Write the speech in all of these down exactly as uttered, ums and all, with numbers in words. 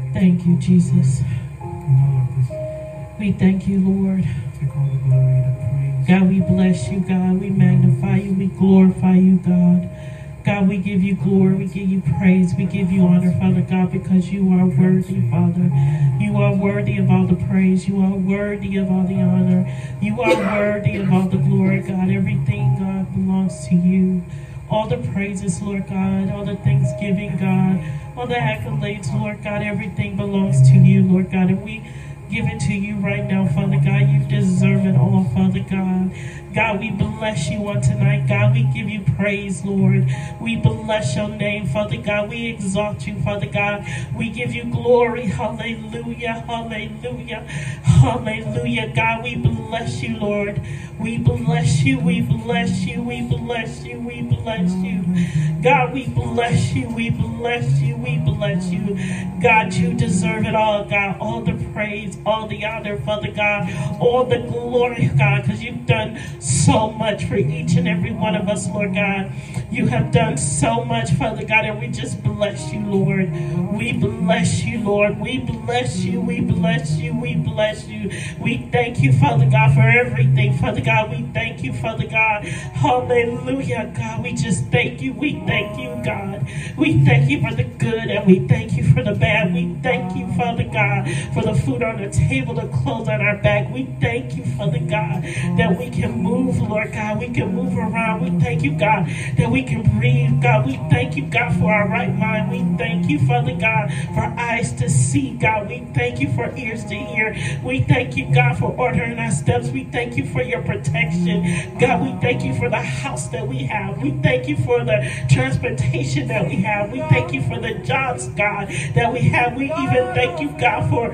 Thank you, Jesus. We thank you, Lord. Take all the glory, the praise. God, we bless you, God. We magnify you. We glorify you, God. God, we give you glory. We give you praise. We give you honor, Father God, because you are worthy, Father. You are worthy of all the praise. You are worthy of all the honor. You are worthy of all the glory, God. Everything, God, belongs to you. All the praises, Lord God. All the thanksgiving, God. All the accolades, Lord God. Everything belongs to you, Lord God. And we give it to you right now, Father God. You deserve it all, Father God. God, we bless you on tonight. God, we give you praise, Lord. We bless your name, Father God. We exalt you, Father God. We give you glory. Hallelujah, hallelujah, hallelujah. God, we bless you, Lord. We bless you, we bless you, we bless you, we bless you. God, we bless you, we bless you, we bless you. God, you deserve it all, God. All the praise, all the honor, Father God. All the glory, God, because you've done so much for each and every one of us, Lord God. You have done so much, Father God, and we just bless you, Lord. We bless you, Lord. We bless you, we bless you, we bless you. We thank you, Father God, for everything, Father God. We thank you, Father God. Hallelujah, God. We just thank you. We thank you, God. We thank you for the good and we thank you for the bad. We thank you, Father God, for the food on the table, the clothes on our back. We thank you, Father God, that we can move, Lord God. We can move around. We thank you, God, that we can breathe, God. We thank you, God, for our right mind. We thank you, Father God, for eyes to see, God. We thank you for ears to hear. We thank you, God, for ordering our steps. We thank you for your protection. God, we thank you for the house that we have. We thank you for the transportation that we have. We thank you for the jobs, God, that we have. We even thank you, God, for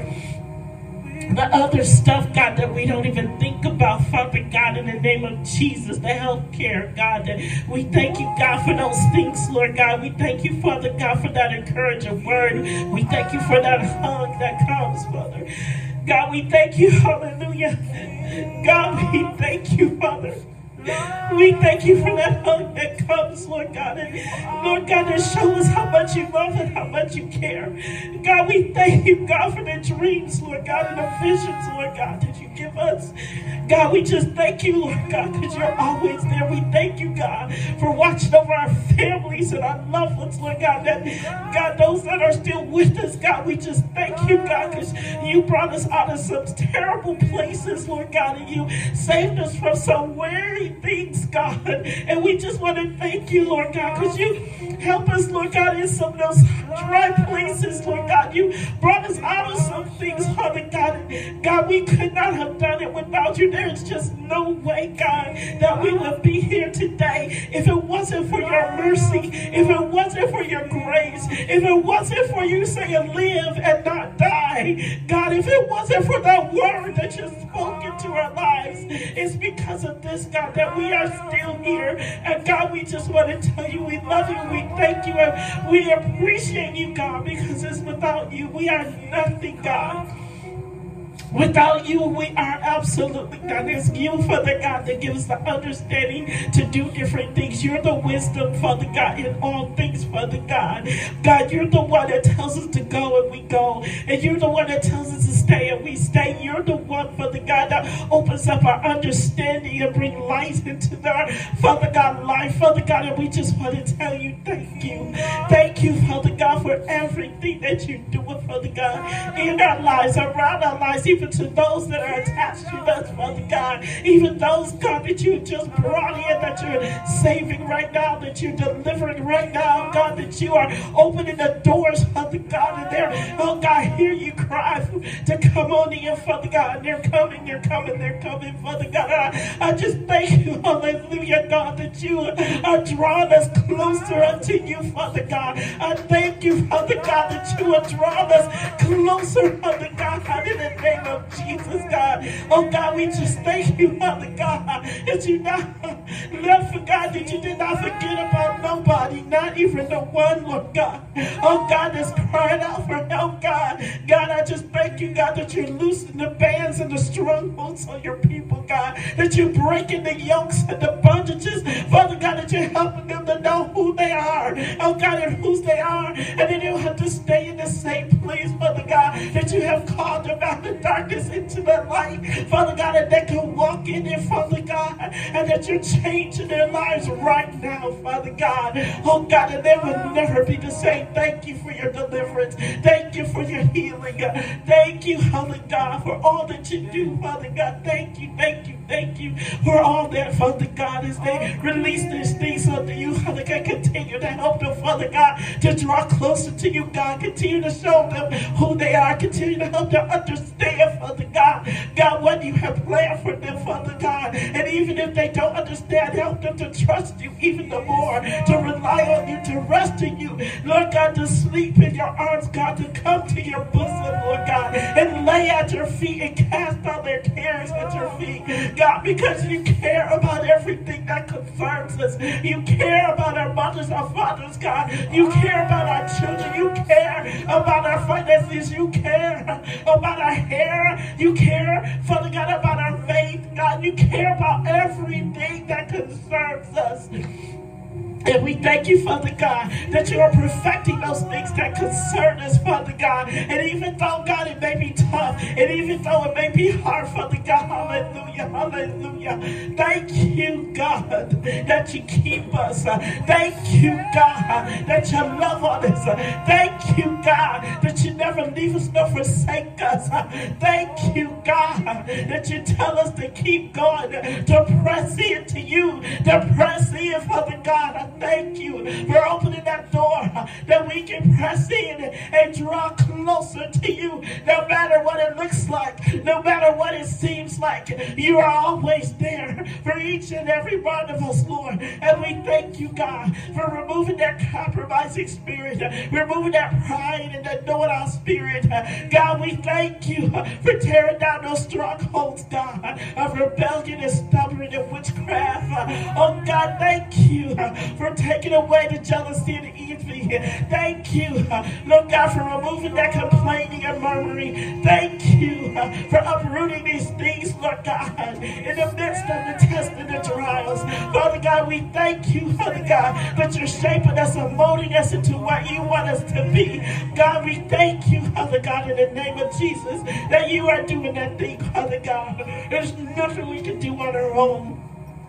the other stuff, God, that we don't even think about, Father God, in the name of Jesus, the health care, God, that we thank you, God, for those things, Lord God. We thank you, Father God, for that encouraging word. We thank you for that hug that comes, Father. God, we thank you, hallelujah. God, we thank you, Father. We thank you for that hug that comes, Lord God. And Lord God, that shows us how much you love and how much you care. God, we thank you, God, for the dreams, Lord God, and the visions, Lord God, that you give us. God, we just thank you, Lord God, because you're always there. We thank you, God, for watching over our families and our loved ones, Lord God. That, God, those that are still with us, God, we just thank you, God, because you brought us out of some terrible places, Lord God, and you saved us from some weary things, God. And we just want to thank you, Lord God, because you help us, Lord God, in some of those dry places, Lord God. You brought us out of some things, Father God. God, we could not have done it without you. There's just no way, God, that we would be here today if it wasn't for your mercy, if it wasn't for your grace, if it wasn't for you saying live and not die. God, if it wasn't for that word that you spoke into our lives, it's because of this, God, that we are still here. And God, we just want to tell you we love you, we thank you, and we appreciate you, God, because it's without you we are nothing, God. Without you, we are absolutely nothing. It's you, Father God, that gives the understanding to do different things. You're the wisdom, Father God, in all things, Father God. God, you're the one that tells us to go and we go. And you're the one that tells us to stay and we stay. You're the one, Father God, that opens up our understanding and bring light into our, Father God, life, Father God. And we just want to tell you thank you. Thank you, Father God, for everything that you're doing, Father God, in our lives, around our lives, even to those that are attached to us, Father God. Even those, God, that you just brought in, that you're saving right now, that you're delivering right now, God, that you are opening the doors, Father God, and they're, oh God, hear you cry to come on in, Father God, and they're coming, they're coming, they're coming, Father God. I, I just thank you, hallelujah, God, that you are drawing us closer unto you, Father God. I thank you, Father God, that you are drawing us closer, Father God, in the name of Jesus, God. Oh God, we just thank you, Father God, that you not left for God, that you did not forget about nobody, not even the one, Lord God. Oh God, that's crying out for help, God. God, I just thank you, God, that you're loosing the bands and the strongholds on your people, God, that you're breaking the yokes and the bondages, Father God, that you're helping them to know who they are, oh God, and whose they are, and they don't have to stay in the same place. place, Father God, that you have called them out of darkness into the light, Father God, and they can walk in it, Father God, and that you're changing their lives right now, Father God. Oh God, and they will never be the same. Thank you for your deliverance. Thank you for your healing. Thank you, Father God, for all that you do, Father God. Thank you, thank you, thank you for all that, Father God, as they release these things unto you, Father God. Continue to help them, Father God, to draw closer to you, God. Continue to show them who they are. Continue to help them understand, Father God, God, what you have planned for them, Father God. And even if they don't understand, help them to trust you even the more, to rely on you, to rest in you, Lord God, to sleep in your arms, God, to come to your bosom, Lord God, and lay at your feet and cast all their cares at your feet, God, because you care about everything that concerns us. You care about our mothers, our fathers, God. You care about our children. You care about our finances. You care about our hair. You care, Father God, about our faith, God. You care about everything that concerns us. And we thank you, Father God, that you are perfecting those things that concern us, Father God. And even though, God, it may be tough, and even though it may be hard, Father God, hallelujah, hallelujah. Thank you, God, that you keep us. Thank you, God, that you love on us. Thank you, God, that you never leave us nor forsake us. Thank you, God, that you tell us to keep going, to press into you, to press in, Father God. Thank you for opening that door that we can press in and draw closer to you. No matter what it looks like, no matter what it seems like, you are always there for each and every one of us, Lord. And we thank you, God, for removing that compromising spirit, removing that pride and that know-it-all spirit. God, we thank you for tearing down those strongholds, God, of rebellion and stubbornness and witchcraft. Oh, God, thank you for taking away the jealousy and the envy. Thank you, Lord God, for removing that complaining and murmuring. Thank you for uprooting these things, Lord God, in the midst of the tests and the trials. Father God, we thank you, Father God, that you're shaping us and molding us into what you want us to be. God, we thank you, Father God, in the name of Jesus, that you are doing that thing, Father God. There's nothing we can do on our own.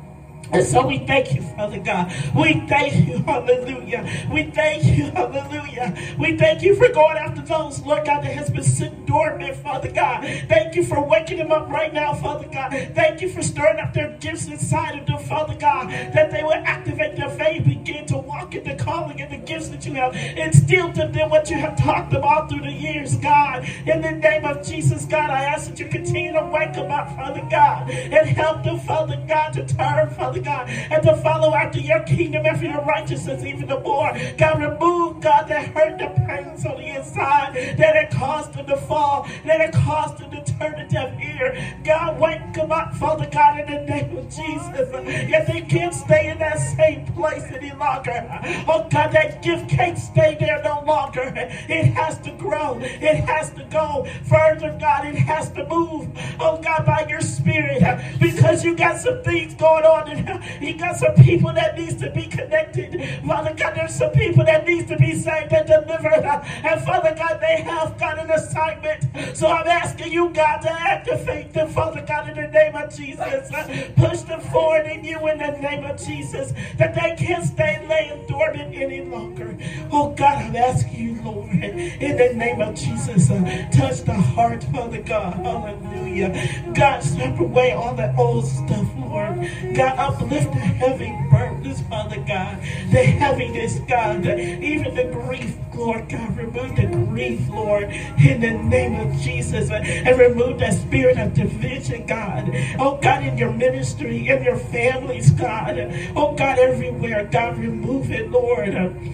And so we thank you, Father God. We thank you, hallelujah. We thank you, hallelujah. We thank you for going after those, Lord God, that has been sitting dormant, Father God. Thank you for waking them up right now, Father God. Thank you for stirring up their gifts inside of them, Father God, that they will activate their faith, begin to walk in the calling and the gifts that you have instilled in them, what you have taught them all through the years, God. In the name of Jesus, God, I ask that you continue to wake them up, Father God, and help them, Father God, to turn, Father God, and to follow after your kingdom, after your righteousness, even the more. God, remove, God, that hurt, the pains on the inside, that it caused them to fall, that it caused them to turn a deaf ear. God, wake them up, Father God, in the name of Jesus. Yet they can't stay in that same place any longer. Oh, God, that gift can't stay there no longer. It has to grow. It has to go further, God. It has to move, oh, God, by your Spirit, because you got some things going on in You got some people that needs to be connected. Father God, there's some people that needs to be saved and delivered. And Father God, they have got an assignment. So I'm asking you, God, to activate them, Father God, in the name of Jesus. Push them forward in you in the name of Jesus, that they can't stay laying dormant any longer. Oh God, I'm asking you, Lord, in the name of Jesus, uh, touch the heart, Father God. Hallelujah. God, strip away all that old stuff, Lord. God, uplift the heavy burdens, Father God. The heaviness, God. Even the grief, Lord God. Remove the grief, Lord, in the name of Jesus. And remove that spirit of division, God. Oh, God, in your ministry, in your families, God. Oh, God, everywhere. God, remove it, Lord.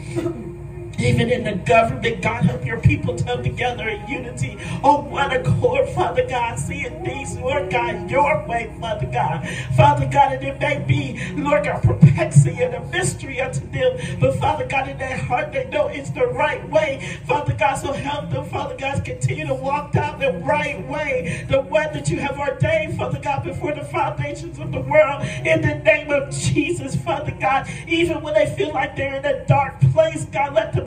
Even in the government, God, help your people to come together in unity on one accord, Father God, seeing things, Lord God, your way, Father God. Father God, and it may be, Lord God, perplexity and a mystery unto them, but Father God, in their heart, they know it's the right way. Father God, so help them, Father God, continue to walk down the right way, the way that you have ordained, Father God, before the foundations of the world, in the name of Jesus, Father God. Even when they feel like they're in a dark place, God, let them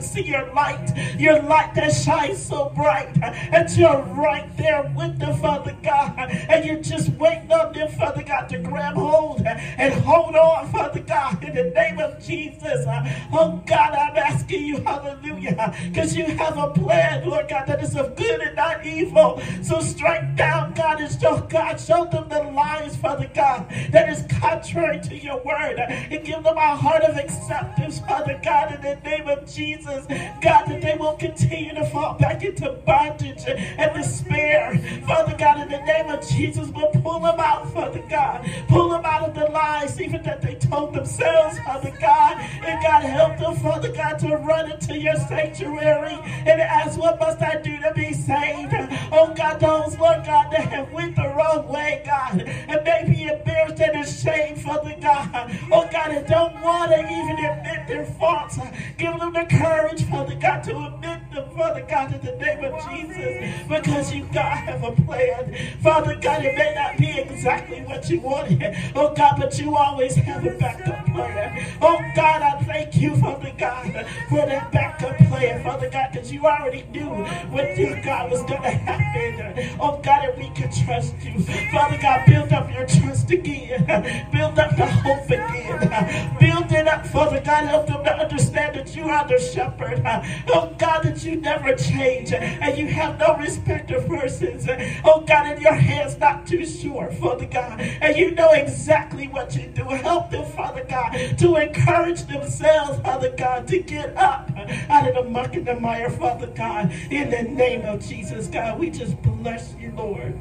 see your light, your light that shines so bright, and you're right there with them, Father God, and you're just waiting on them, Father God, to grab hold and hold on, Father God, in the name of Jesus. Oh God, I'm asking you, hallelujah, because you have a plan, Lord God, that is of good and not evil. So strike down, God, and show God, show them the lies, Father God, that is contrary to your word, and give them a heart of acceptance, Father God, in the name of Jesus. God, that they will continue to fall back into bondage and despair, Father God, in the name of Jesus. But pull them out, Father God, pull them out of the lies, even that they told themselves, Father God, and God, help them, Father God, to run into your sanctuary and ask, what must I do to be saved? Oh God, those, Lord God, that have went the wrong way, God, and may be embarrassed and ashamed, Father God, oh God, and don't want to even admit their faults, give them the courage, Father God, to admit them, Father God, in the name of Jesus, because you, God, have a plan. Father God, it may not be exactly what you wanted, oh God, but you always have a backup plan. Oh God, I thank you, Father God, for that backup plan, Father God, because you already knew what, dear God, was going to happen. Oh God, and we can trust you. Father God, build up your trust again. Build up the hope again. Build it up, Father God, help them to understand that you are the shepherd. Oh God, that you never change, and you have no respect of persons. Oh God, and your hand's not too short, Father God, and you know exactly what you do. Help them, Father God, to encourage themselves, Father God, to get up out of the muck and the mire, Father God, in the name of Jesus. God, we just bless you, Lord.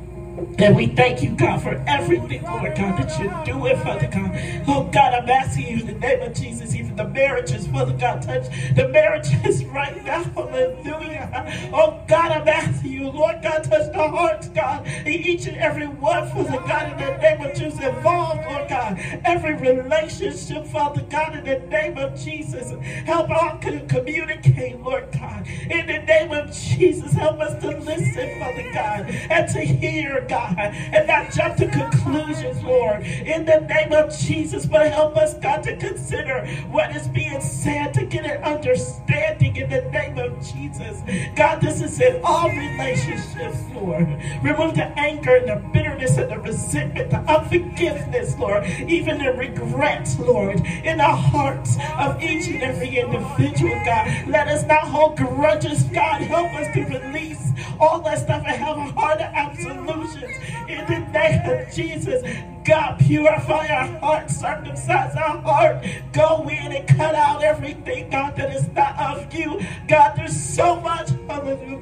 And we thank you, God, for everything, Lord God, that you're doing, Father God. Oh, God, I'm asking you in the name of Jesus, even the marriages, Father God, touch the marriages right now. Hallelujah. Oh, God, I'm asking you, Lord God, touch the hearts, God, in each and every one, Father God, in the name of Jesus, involved, Lord God, every relationship, Father God, in the name of Jesus. Help all to communicate, Lord God, in the name of Jesus. Help us to listen, Father God, and to hear, God, and not jump to conclusions, Lord, in the name of Jesus, but help us, God, to consider what is being said, to get an understanding in the name of Jesus. God, this is in all relationships, Lord. Remove the anger and the bitterness and the resentment, the unforgiveness, Lord, even the regrets, Lord, in the hearts of each and every individual, God. Let us not hold grudges, God. Help us to release all that stuff and have a heart of absolution. In the name of Jesus, God, purify our heart, circumcise our heart, go in and cut out everything, God, that is not of you. God, there's so much, hallelujah,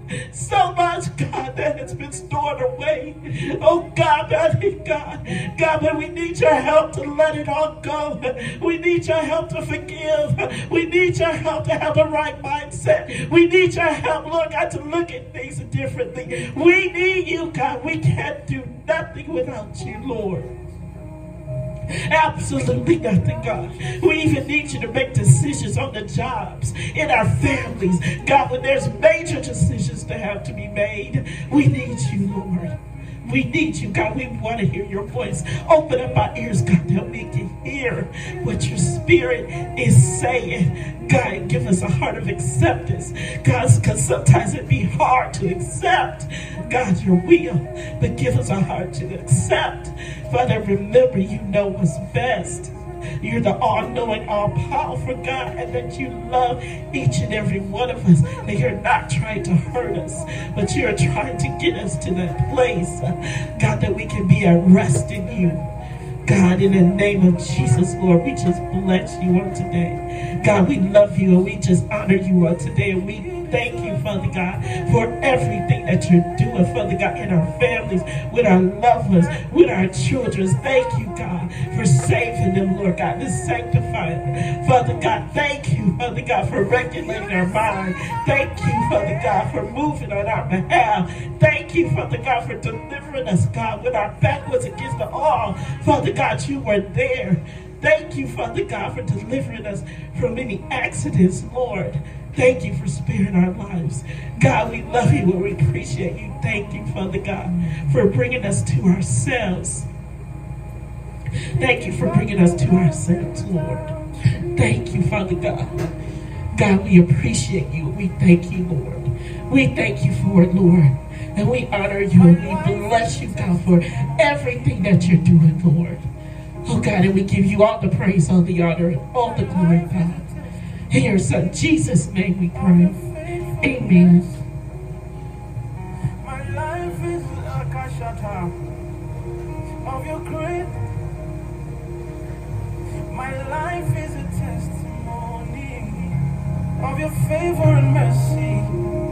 so much, God, that has been stored away. Oh, God, God, God, God, but we need your help to let it all go. We need your help to forgive. We need your help to have the right mindset. We need your help, Lord God, to look at things differently. We need you, God. We can't do nothing without you, Lord. Absolutely nothing, God. We even need you to make decisions on the jobs, in our families. God, when there's major decisions to have to be made, we need you, Lord. We need you, God. We want to hear your voice. Open up our ears, God, that we can hear what your spirit is saying. God, give us a heart of acceptance. God, because sometimes it be hard to accept, God, your will. But give us a heart to accept. Father, remember, you know what's best. You're the all-knowing, all-powerful God, and that you love each and every one of us. And you're not trying to hurt us, but you're trying to get us to that place, God, that we can be at rest in you. God, in the name of Jesus, Lord, we just bless you on today. God, we love you and we just honor you on today. And we thank you, Father God, for everything that you're doing, Father God, in our families, with our loved ones, with our children. Thank you, God, for saving them, Lord God, to sanctify them. Father God, thank you, Father God, for regulating our mind. Thank you, Father God, for moving on our behalf. Thank you, Father God, for delivering us, God, when our back was against the wall. Father God, you were there. Thank you, Father God, for delivering us from any accidents, Lord. Thank you for sparing our lives. God, we love you and we appreciate you. Thank you, Father God, for bringing us to ourselves. Thank you for bringing us to ourselves, Lord. Thank you, Father God. God, we appreciate you. We thank you, Lord. We thank you for it, Lord. And we honor you and we bless you, God, for everything that you're doing, Lord. Oh, God, and we give you all the praise, all the honor, and all the glory, God. In your Son, Jesus' name we pray. Amen. My life is a kashata of your grace. My life is a testimony of your favor and mercy.